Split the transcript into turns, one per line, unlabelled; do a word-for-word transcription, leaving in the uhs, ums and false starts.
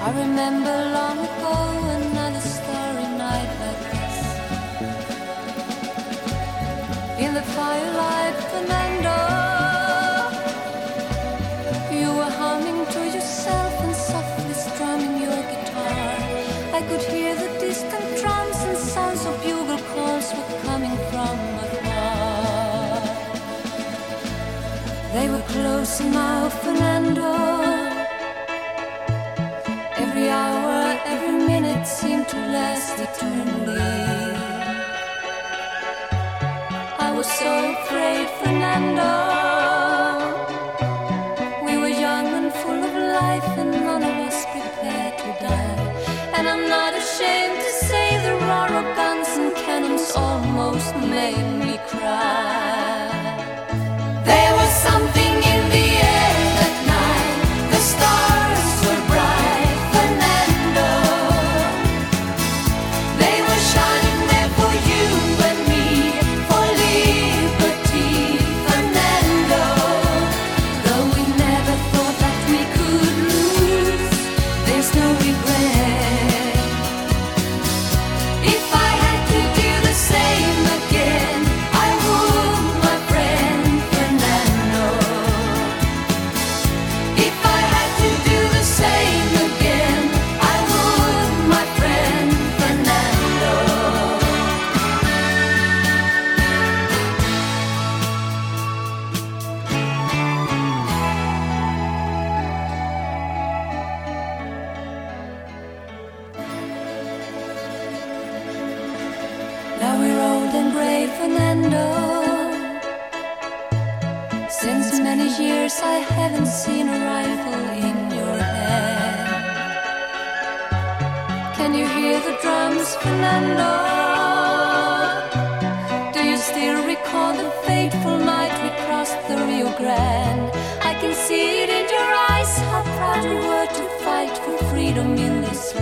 I remember long ago another starry night like this. In the firelight, Fernando, you were humming to yourself and softly strumming your guitar. I could hear the distant drums and sounds of bugle calls were coming from afar. They were close now, Fernando. Every hour, every minute seemed to last eternally. I was so afraid, Fernando. We were young and full of life, and none of us prepared to die. And I'm not ashamed to say the roar of guns and cannons almost made me cry. There was something in the air that night. The stars were bright, Fernando. They were shining there for you and me, for liberty, Fernando. Though we never thought that we could lose, there's no regret. If I had to do the same again, I would, my friend Fernando. If I had to do the same again, I would, my friend Fernando. Now we're old and gray, Fernando. Since many years I haven't seen a rifle in your hand. Can you hear the drums, Fernando? Do you still recall the fateful night we crossed the Rio Grande? I can see it in your eyes, how proud you were to fight for freedom in this